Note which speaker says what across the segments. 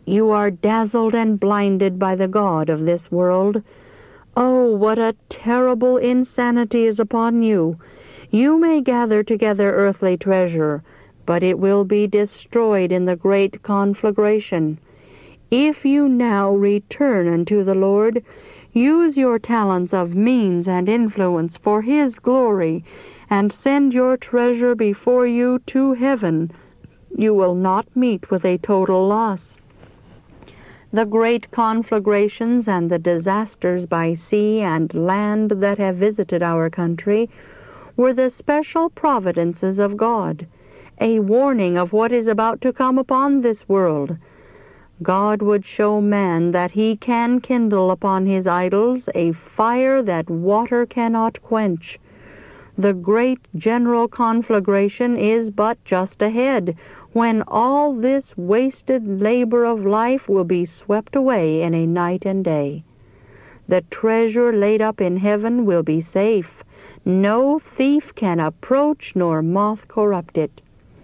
Speaker 1: You are dazzled and blinded by the god of this world. Oh, what a terrible insanity is upon you! You may gather together earthly treasure, but it will be destroyed in the great conflagration. If you now return unto the Lord, use your talents of means and influence for His glory, and send your treasure before you to heaven, you will not meet with a total loss. The great conflagrations and the disasters by sea and land that have visited our country were the special providences of God, a warning of what is about to come upon this world. God would show man that He can kindle upon his idols a fire that water cannot quench. The great general conflagration is but just ahead, when all this wasted labor of life will be swept away in a night and day. The treasure laid up in heaven will be safe. No thief can approach, nor moth corrupt it.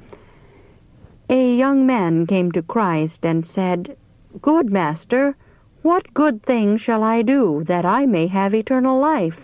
Speaker 1: A young man came to Christ and said, "Good Master, what good thing shall I do, that I may have eternal life?"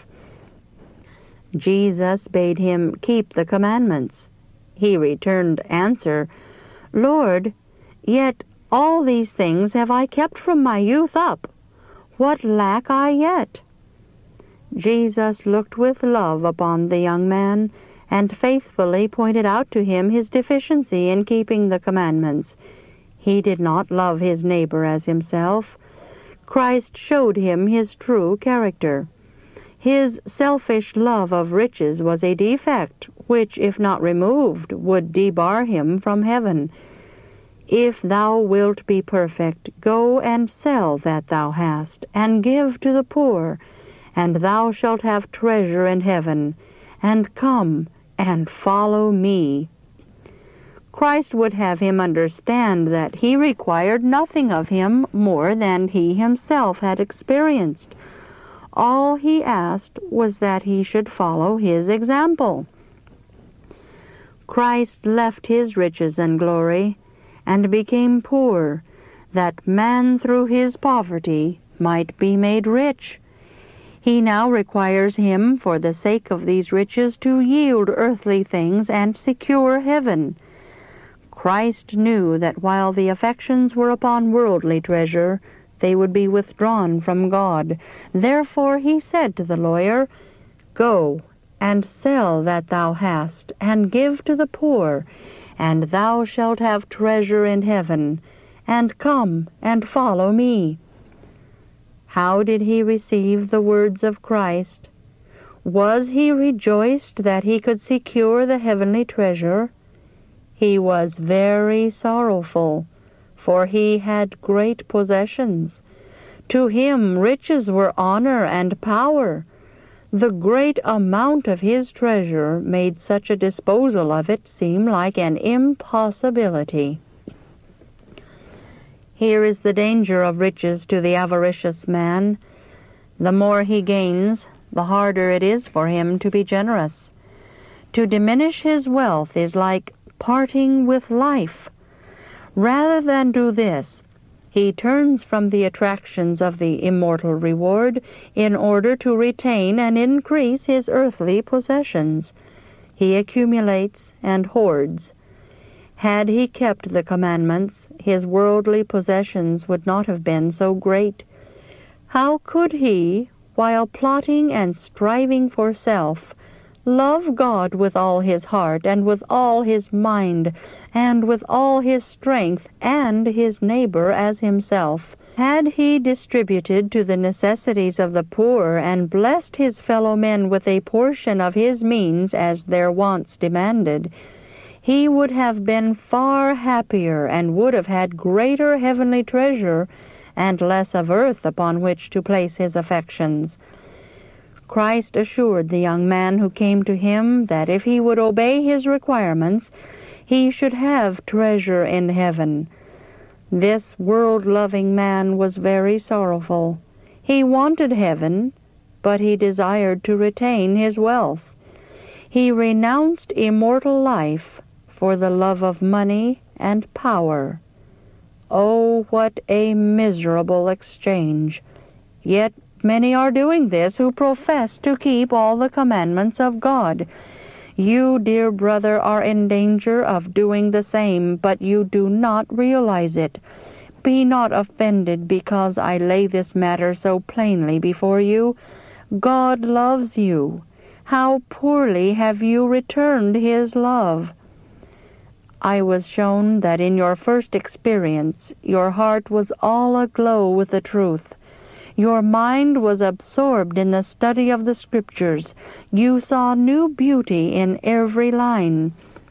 Speaker 1: Jesus bade him keep the commandments. He returned answer, "Lord, yet all these things have I kept from my youth up. What lack I yet?" Jesus looked with love upon the young man, and faithfully pointed out to him his deficiency in keeping the commandments. He did not love his neighbor as himself. Christ showed him his true character. His selfish love of riches was a defect which, if not removed, would debar him from heaven. "If thou wilt be perfect, go and sell that thou hast, and give to the poor, and thou shalt have treasure in heaven, and come and follow me." Christ would have him understand that he required nothing of him more than he himself had experienced. All he asked was that he should follow his example. Christ left his riches and glory, and became poor, that man through his poverty might be made rich. He now requires him, for the sake of these riches, to yield earthly things and secure heaven. Christ knew that while the affections were upon worldly treasure, they would be withdrawn from God. Therefore he said to the lawyer, "Go and sell that thou hast, and give to the poor, and thou shalt have treasure in heaven, and come and follow me." How did he receive the words of Christ? Was he rejoiced that he could secure the heavenly treasure? He was very sorrowful, for he had great possessions. To him riches were honor and power. The great amount of his treasure made such a disposal of it seem like an impossibility. Here is the danger of riches to the avaricious man. The more he gains, the harder it is for him to be generous. To diminish his wealth is like parting with life. Rather than do this, he turns from the attractions of the immortal reward in order to retain and increase his earthly possessions. He accumulates and hoards. Had he kept the commandments, his worldly possessions would not have been so great. How could he, while plotting and striving for self, love God with all his heart and with all his mind and with all his strength, and his neighbor as himself? Had he distributed to the necessities of the poor and blessed his fellow men with a portion of his means as their wants demanded, he would have been far happier and would have had greater heavenly treasure and less of earth upon which to place his affections. Christ assured the young man who came to him that if he would obey his requirements, he should have treasure in heaven. This world-loving man was very sorrowful. He wanted heaven, but he desired to retain his wealth. He renounced immortal life for the love of money and power. Oh, Oh, what a miserable exchange! Yet many are doing this who profess to keep all the commandments of God. You, dear brother, are in danger of doing the same, but you do not realize it. Be not offended because I lay this matter so plainly before you. God loves you. How poorly have you returned His love! I was shown that in your first experience your heart was all aglow with the truth. Your mind was absorbed in the study of the Scriptures. You saw new beauty in every line.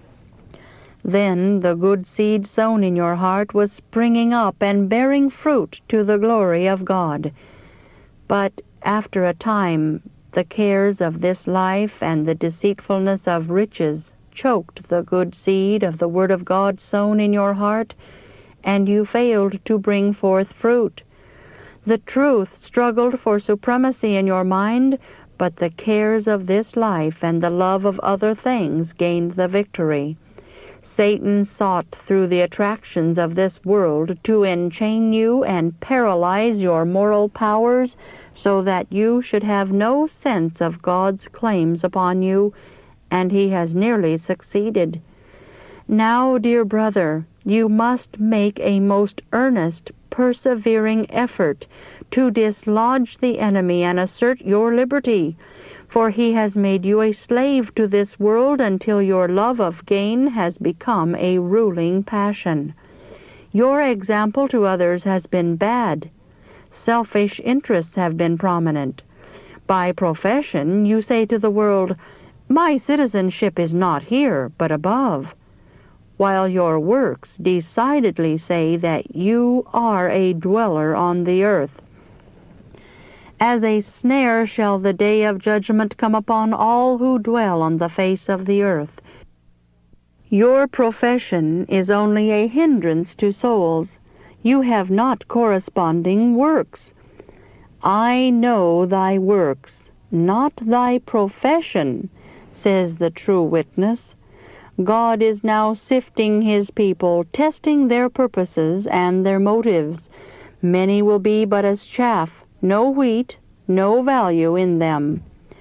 Speaker 1: Then the good seed sown in your heart was springing up and bearing fruit to the glory of God. But after a time, the cares of this life and the deceitfulness of riches choked the good seed of the Word of God sown in your heart, and you failed to bring forth fruit. The truth struggled for supremacy in your mind, but the cares of this life and the love of other things gained the victory. Satan sought through the attractions of this world to enchain you and paralyze your moral powers so that you should have no sense of God's claims upon you, and he has nearly succeeded. Now, dear brother, you must make a most earnest, persevering effort to dislodge the enemy and assert your liberty, for he has made you a slave to this world until your love of gain has become a ruling passion. Your example to others has been bad. Selfish interests have been prominent. By profession, you say to the world, "My citizenship is not here, but above," while your works decidedly say that you are a dweller on the earth. As a snare shall the day of judgment come upon all who dwell on the face of the earth. Your profession is only a hindrance to souls. You have not corresponding works. I know thy works, not thy profession, says the true witness. God is now sifting His people, testing their purposes and their motives. Many will be but as chaff, no wheat, no value in them.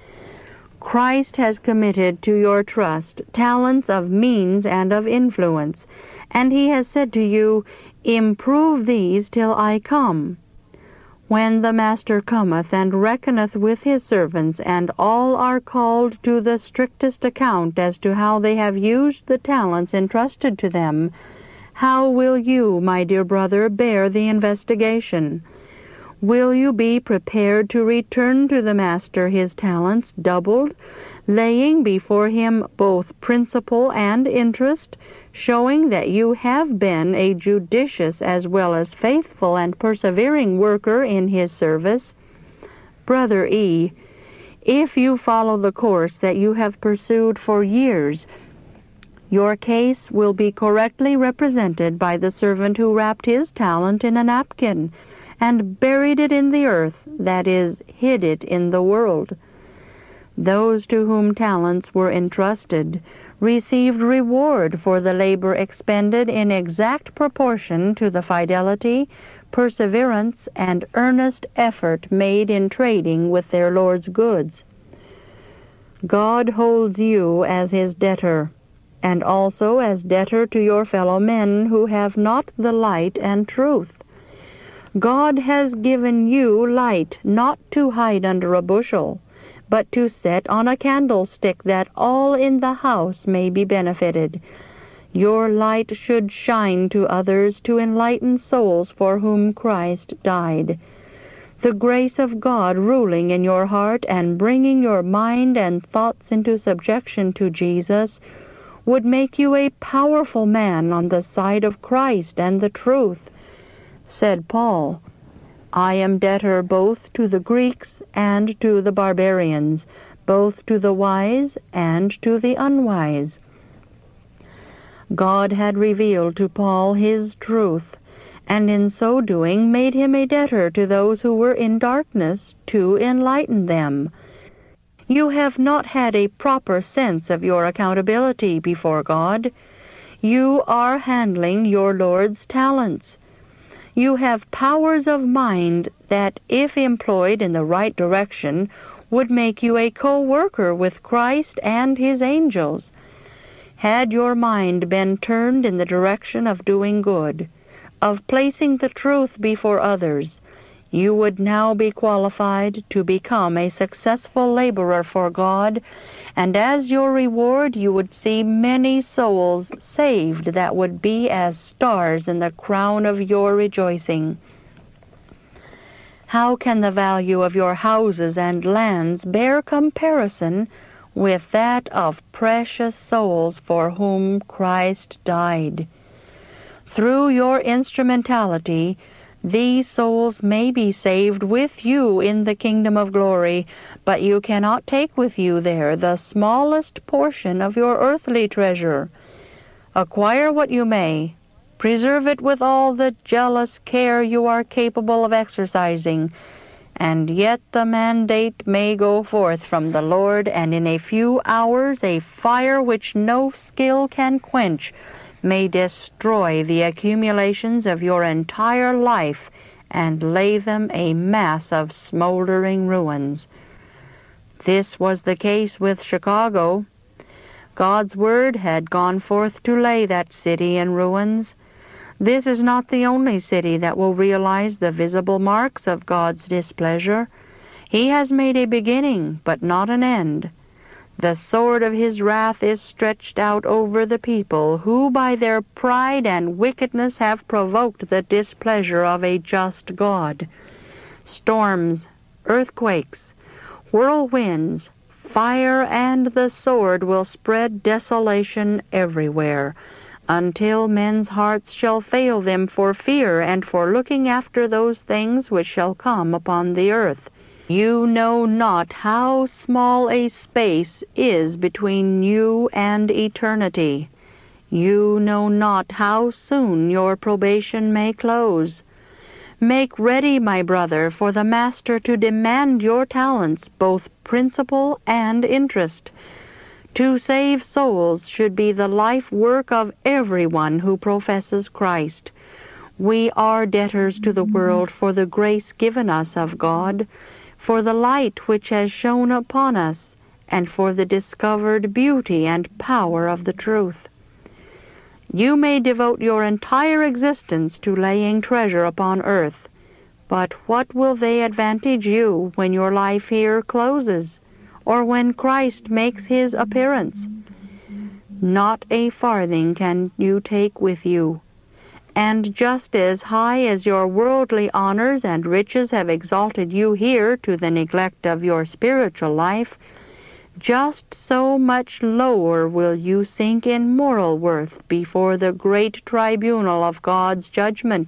Speaker 1: Christ has committed to your trust talents of means and of influence, and He has said to you, "Improve these till I come." When the Master cometh and reckoneth with His servants, and all are called to the strictest account as to how they have used the talents entrusted to them, how will you, my dear brother, bear the investigation? Will you be prepared to return to the Master His talents doubled, laying before Him both principal and interest, showing that you have been a judicious as well as faithful and persevering worker in His service? Brother E., if you follow the course that you have pursued for years, your case will be correctly represented by the servant who wrapped his talent in a napkin and buried it in the earth, that is, hid it in the world. Those to whom talents were entrusted received reward for the labor expended in exact proportion to the fidelity, perseverance, and earnest effort made in trading with their Lord's goods. God holds you as His debtor, and also as debtor to your fellow men who have not the light and truth. God has given you light not to hide under a bushel, but to set on a candlestick, that all in the house may be benefited. Your light should shine to others to enlighten souls for whom Christ died. The grace of God ruling in your heart and bringing your mind and thoughts into subjection to Jesus would make you a powerful man on the side of Christ and the truth. Said Paul, "I am debtor both to the Greeks and to the barbarians, both to the wise and to the unwise." God had revealed to Paul His truth, and in so doing made him a debtor to those who were in darkness to enlighten them. You have not had a proper sense of your accountability before God. You are handling your Lord's talents. You have powers of mind that, if employed in the right direction, would make you a co-worker with Christ and His angels. Had your mind been turned in the direction of doing good, of placing the truth before others, you would now be qualified to become a successful laborer for God, and as your reward you would see many souls saved that would be as stars in the crown of your rejoicing. How can the value of your houses and lands bear comparison with that of precious souls for whom Christ died? Through your instrumentality, these souls may be saved with you in the kingdom of glory, but you cannot take with you there the smallest portion of your earthly treasure. Acquire what you may, preserve it with all the jealous care you are capable of exercising, and yet the mandate may go forth from the Lord, and in a few hours a fire which no skill can quench may destroy the accumulations of your entire life and lay them a mass of smoldering ruins. This was the case with Chicago. God's word had gone forth to lay that city in ruins. This is not the only city that will realize the visible marks of God's displeasure. He has made a beginning, but not an end. The sword of His wrath is stretched out over the people who by their pride and wickedness have provoked the displeasure of a just God. Storms, earthquakes, whirlwinds, fire, and the sword will spread desolation everywhere, until men's hearts shall fail them for fear and for looking after those things which shall come upon the earth. You know not how small a space is between you and eternity. You know not how soon your probation may close. Make ready, my brother, for the Master to demand your talents, both principal and interest. To save souls should be the life work of everyone who professes Christ. We are debtors to the world for the grace given us of God, for the light which has shone upon us, and for the discovered beauty and power of the truth. You may devote your entire existence to laying treasure upon earth, but what will they advantage you when your life here closes, or when Christ makes His appearance? Not a farthing can you take with you. And just as high as your worldly honors and riches have exalted you here to the neglect of your spiritual life, just so much lower will you sink in moral worth before the great tribunal of God's judgment.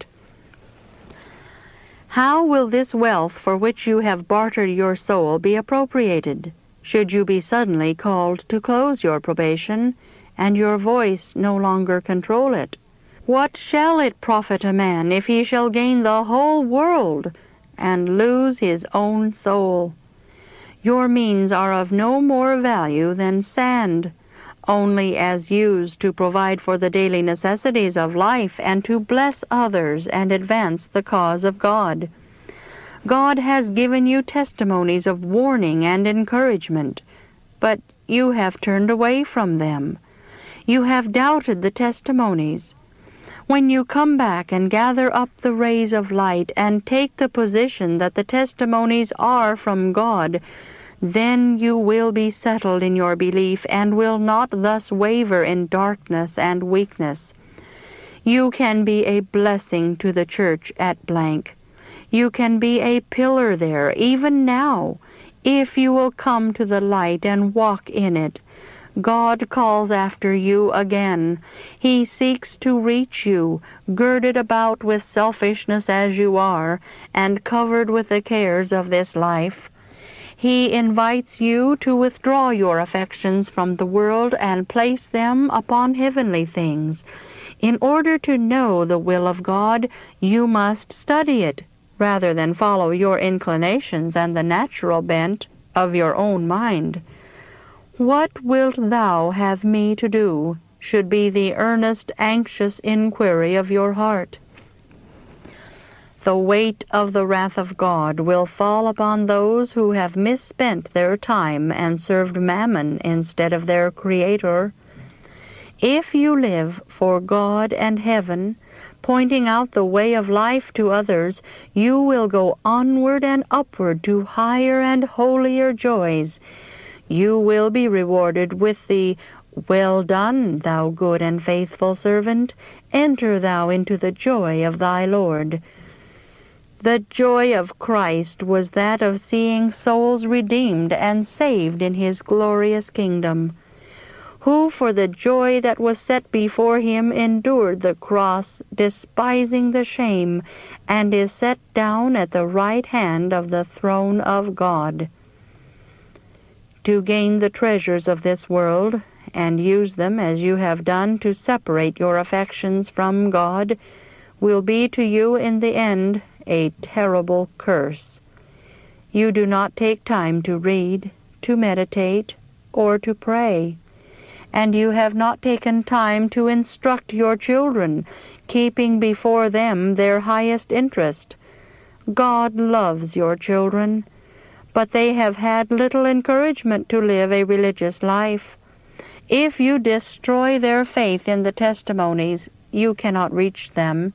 Speaker 1: How will this wealth for which you have bartered your soul be appropriated, should you be suddenly called to close your probation, and your voice no longer control it? What shall it profit a man if he shall gain the whole world and lose his own soul? Your means are of no more value than sand, only as used to provide for the daily necessities of life and to bless others and advance the cause of God. God has given you testimonies of warning and encouragement, but you have turned away from them. You have doubted the testimonies. When you come back and gather up the rays of light and take the position that the testimonies are from God, then you will be settled in your belief and will not thus waver in darkness and weakness. You can be a blessing to the church at blank. You can be a pillar there even now, if you will come to the light and walk in it. God calls after you again. He seeks to reach you, girded about with selfishness as you are, and covered with the cares of this life. He invites you to withdraw your affections from the world and place them upon heavenly things. In order to know the will of God, you must study it, rather than follow your inclinations and the natural bent of your own mind. What wilt thou have me to do, should be the earnest, anxious inquiry of your heart. The weight of the wrath of God will fall upon those who have misspent their time and served mammon instead of their Creator. If you live for God and heaven, pointing out the way of life to others, you will go onward and upward to higher and holier joys. You will be rewarded with the "Well done, thou good and faithful servant, enter thou into the joy of thy Lord." The joy of Christ was that of seeing souls redeemed and saved in his glorious kingdom, who for the joy that was set before him endured the cross, despising the shame, and is set down at the right hand of the throne of God. To gain the treasures of this world, and use them as you have done to separate your affections from God, will be to you in the end a terrible curse. You do not take time to read, to meditate, or to pray, and you have not taken time to instruct your children, keeping before them their highest interest. God loves your children, but they have had little encouragement to live a religious life. If you destroy their faith in the testimonies, you cannot reach them.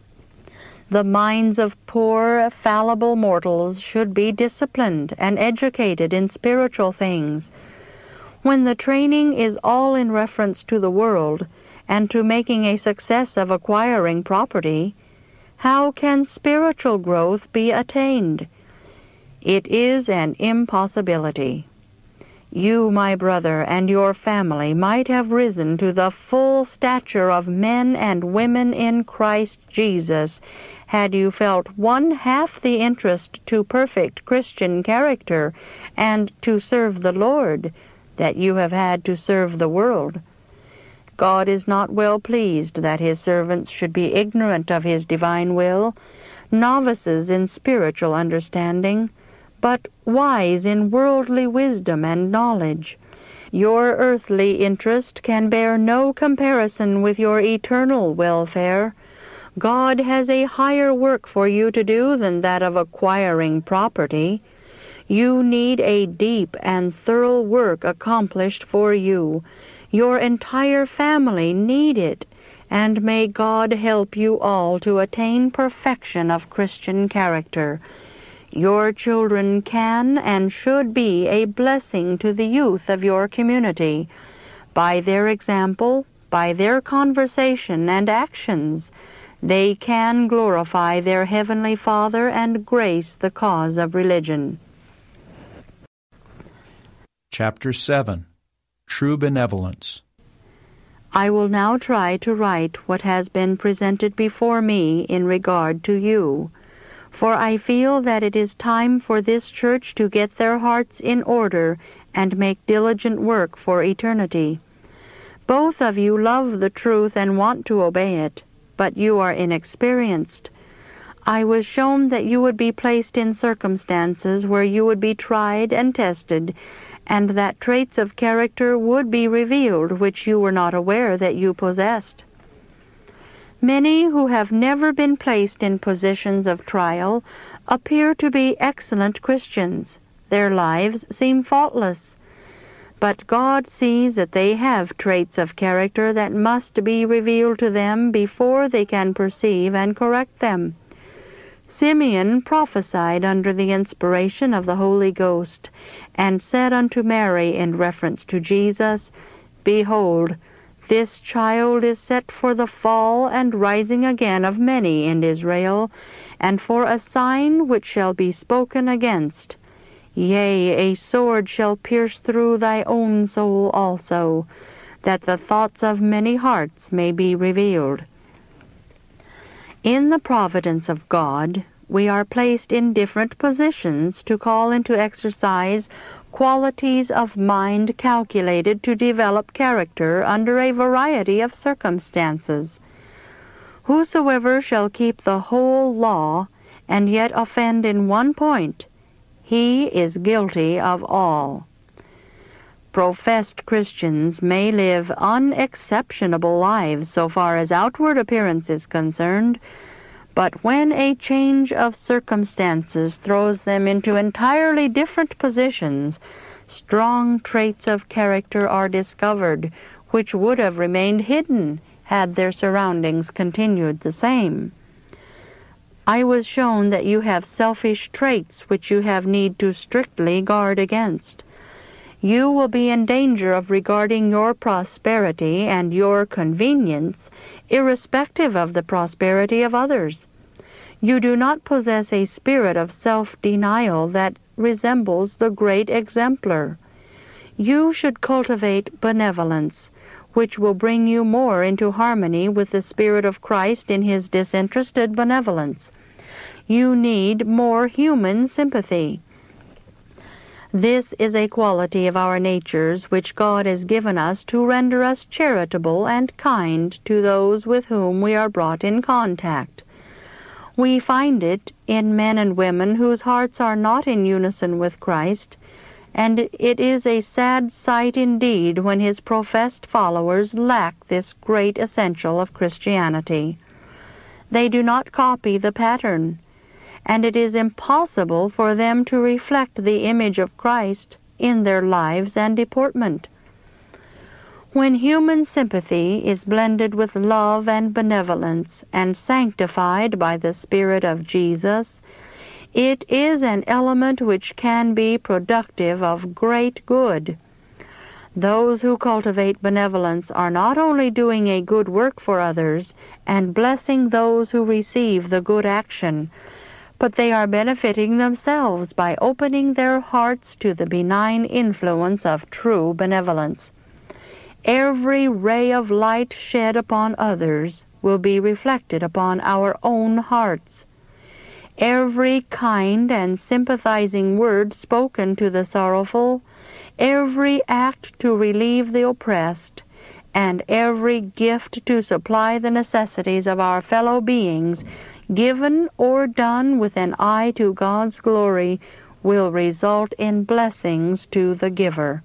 Speaker 1: The minds of poor, fallible mortals should be disciplined and educated in spiritual things. When the training is all in reference to the world and to making a success of acquiring property, how can spiritual growth be attained? It is an impossibility. You, my brother, and your family might have risen to the full stature of men and women in Christ Jesus had you felt one half the interest to perfect Christian character and to serve the Lord that you have had to serve the world. God is not well pleased that his servants should be ignorant of his divine will, novices in spiritual understanding, but wise in worldly wisdom and knowledge. Your earthly interest can bear no comparison with your eternal welfare. God has a higher work for you to do than that of acquiring property. You need a deep and thorough work accomplished for you. Your entire family need it, and may God help you all to attain perfection of Christian character. Your children can and should be a blessing to the youth of your community. By their example, by their conversation and actions, they can glorify their Heavenly Father and grace the cause of religion.
Speaker 2: Chapter 7. True Benevolence.
Speaker 1: I will now try to write what has been presented before me in regard to you, for I feel that it is time for this church to get their hearts in order and make diligent work for eternity. Both of you love the truth and want to obey it, but you are inexperienced. I was shown that you would be placed in circumstances where you would be tried and tested, and that traits of character would be revealed which you were not aware that you possessed. Many who have never been placed in positions of trial appear to be excellent Christians. Their lives seem faultless. But God sees that they have traits of character that must be revealed to them before they can perceive and correct them. Simeon prophesied under the inspiration of the Holy Ghost, and said unto Mary in reference to Jesus, Behold, this child is set for the fall and rising again of many in Israel, and for a sign which shall be spoken against. Yea, a sword shall pierce through thy own soul also, that the thoughts of many hearts may be revealed. In the providence of God, we are placed in different positions to call into exercise qualities of mind calculated to develop character under a variety of circumstances. Whosoever shall keep the whole law, and yet offend in one point, he is guilty of all. Professed Christians may live unexceptionable lives so far as outward appearance is concerned, But when a change of circumstances throws them into entirely different positions, strong traits of character are discovered which would have remained hidden had their surroundings continued the same. I was shown that you have selfish traits which you have need to strictly guard against. You will be in danger of regarding your prosperity and your convenience irrespective of the prosperity of others. You do not possess a spirit of self-denial that resembles the great exemplar. You should cultivate benevolence, which will bring you more into harmony with the Spirit of Christ in His disinterested benevolence. You need more human sympathy. This is a quality of our natures which God has given us to render us charitable and kind to those with whom we are brought in contact. We find it in men and women whose hearts are not in unison with Christ, and it is a sad sight indeed when His professed followers lack this great essential of Christianity. They do not copy the pattern, and it is impossible for them to reflect the image of Christ in their lives and deportment. When human sympathy is blended with love and benevolence and sanctified by the Spirit of Jesus, it is an element which can be productive of great good. Those who cultivate benevolence are not only doing a good work for others and blessing those who receive the good action, but they are benefiting themselves by opening their hearts to the benign influence of true benevolence. Every ray of light shed upon others will be reflected upon our own hearts. Every kind and sympathizing word spoken to the sorrowful, every act to relieve the oppressed, and every gift to supply the necessities of our fellow beings, given or done with an eye to God's glory, will result in blessings to the giver.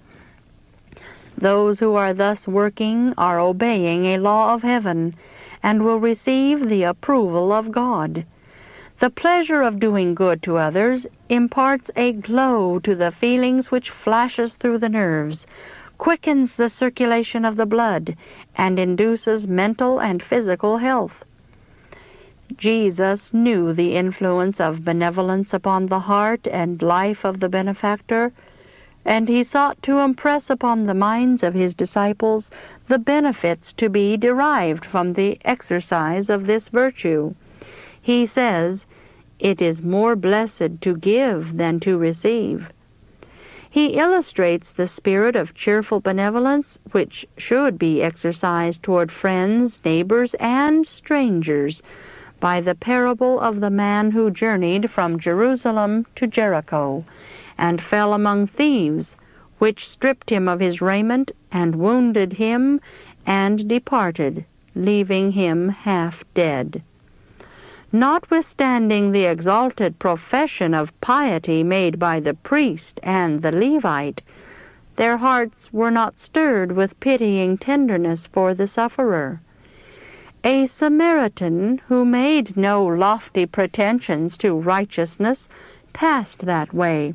Speaker 1: Those who are thus working are obeying a law of heaven, and will receive the approval of God. The pleasure of doing good to others imparts a glow to the feelings which flashes through the nerves, quickens the circulation of the blood, and induces mental and physical health. Jesus knew the influence of benevolence upon the heart and life of the benefactor, and He sought to impress upon the minds of His disciples the benefits to be derived from the exercise of this virtue. He says, "It is more blessed to give than to receive." He illustrates the spirit of cheerful benevolence which should be exercised toward friends, neighbors, and strangers by the parable of the man who journeyed from Jerusalem to Jericho and fell among thieves, which stripped him of his raiment and wounded him and departed, leaving him half dead. Notwithstanding the exalted profession of piety made by the priest and the Levite, their hearts were not stirred with pitying tenderness for the sufferer. A Samaritan, who made no lofty pretensions to righteousness, passed that way,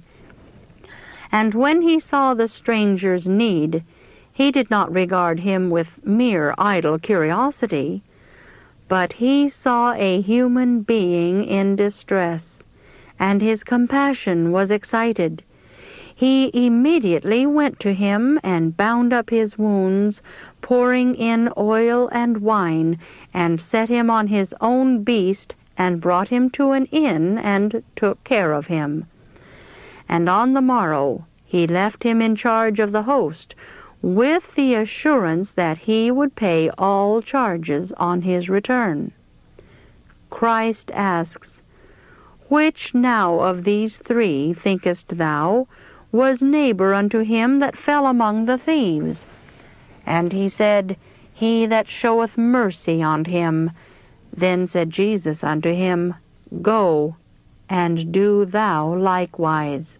Speaker 1: and when he saw the stranger's need, he did not regard him with mere idle curiosity, but he saw a human being in distress, and his compassion was excited. He immediately went to him and bound up his wounds, pouring in oil and wine, and set him on his own beast, and brought him to an inn, and took care of him. And on the morrow he left him in charge of the host, with the assurance that he would pay all charges on his return. Christ asks, "Which now of these three, thinkest thou, was neighbor unto him that fell among the thieves?" And he said, "He that showeth mercy on him." Then said Jesus unto him, "Go, and do thou likewise."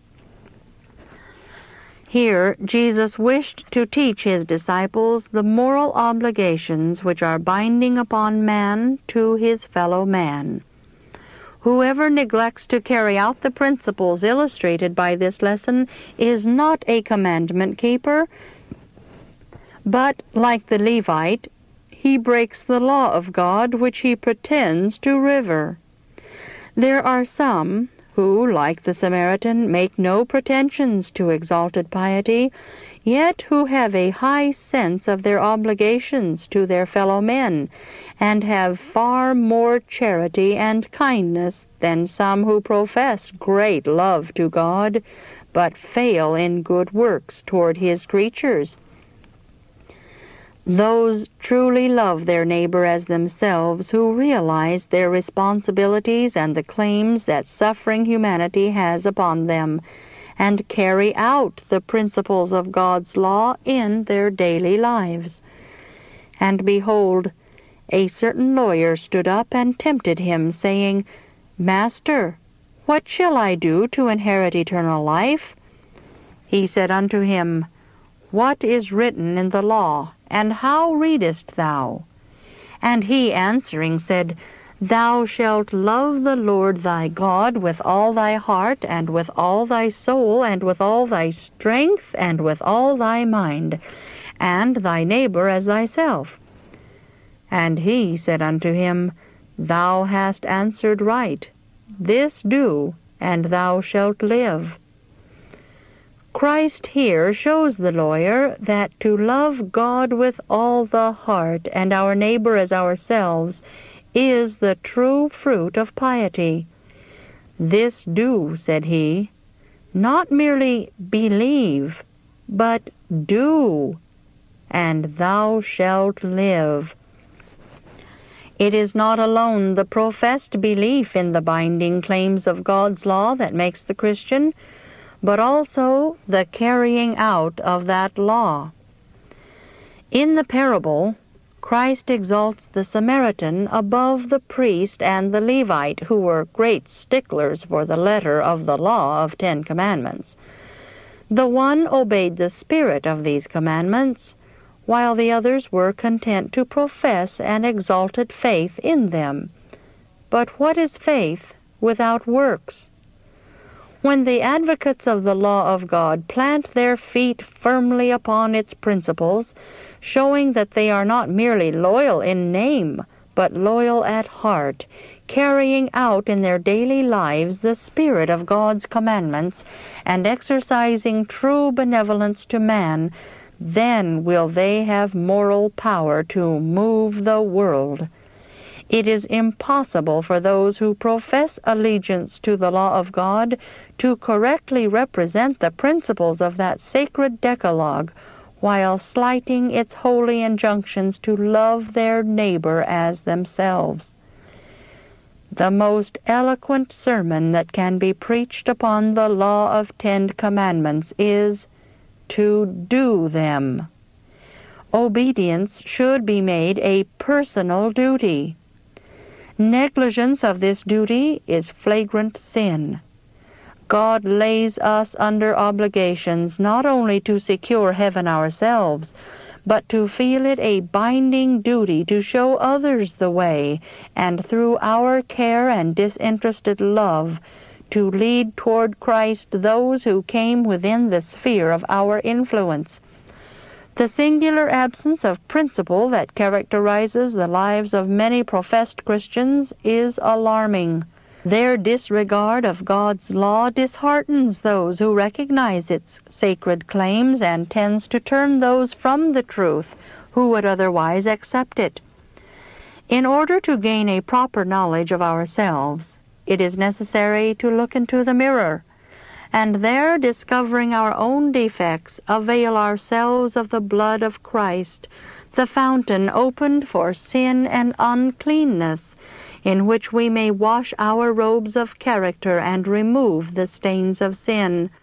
Speaker 1: Here Jesus wished to teach His disciples the moral obligations which are binding upon man to his fellow man. Whoever neglects to carry out the principles illustrated by this lesson is not a commandment keeper, but, like the Levite, he breaks the law of God which he pretends to revere. There are some who, like the Samaritan, make no pretensions to exalted piety, yet who have a high sense of their obligations to their fellow men, and have far more charity and kindness than some who profess great love to God, but fail in good works toward his creatures. Those truly love their neighbor as themselves who realize their responsibilities and the claims that suffering humanity has upon them, and carry out the principles of God's law in their daily lives. And behold, a certain lawyer stood up and tempted him, saying, Master, what shall I do to inherit eternal life? He said unto him, What is written in the law, and how readest thou? And he answering said, Thou shalt love the Lord thy God with all thy heart, and with all thy soul, and with all thy strength, and with all thy mind, and thy neighbor as thyself. And he said unto him, Thou hast answered right. This do, and thou shalt live. Christ here shows the lawyer that to love God with all the heart and our neighbor as ourselves is the true fruit of piety. This do, said he, not merely believe, but do, and thou shalt live. It is not alone the professed belief in the binding claims of God's law that makes the Christian, but also the carrying out of that law. In the parable, Christ exalts the Samaritan above the priest and the Levite, who were great sticklers for the letter of the law of 10 commandments. The one obeyed the spirit of these commandments, while the others were content to profess an exalted faith in them. But what is faith without works? When the advocates of the law of God plant their feet firmly upon its principles, showing that they are not merely loyal in name, but loyal at heart, carrying out in their daily lives the spirit of God's commandments, and exercising true benevolence to man, then will they have moral power to move the world. It is impossible for those who profess allegiance to the law of God to correctly represent the principles of that sacred Decalogue, while slighting its holy injunctions to love their neighbor as themselves. The most eloquent sermon that can be preached upon the law of 10 commandments is to do them. Obedience should be made a personal duty. Negligence of this duty is flagrant sin. God lays us under obligations not only to secure heaven ourselves, but to feel it a binding duty to show others the way, and through our care and disinterested love, to lead toward Christ those who came within the sphere of our influence. The singular absence of principle that characterizes the lives of many professed Christians is alarming. Their disregard of God's law disheartens those who recognize its sacred claims and tends to turn those from the truth who would otherwise accept it. In order to gain a proper knowledge of ourselves, it is necessary to look into the mirror, and there, discovering our own defects, avail ourselves of the blood of Christ, the fountain opened for sin and uncleanness, in which we may wash our robes of character and remove the stains of sin.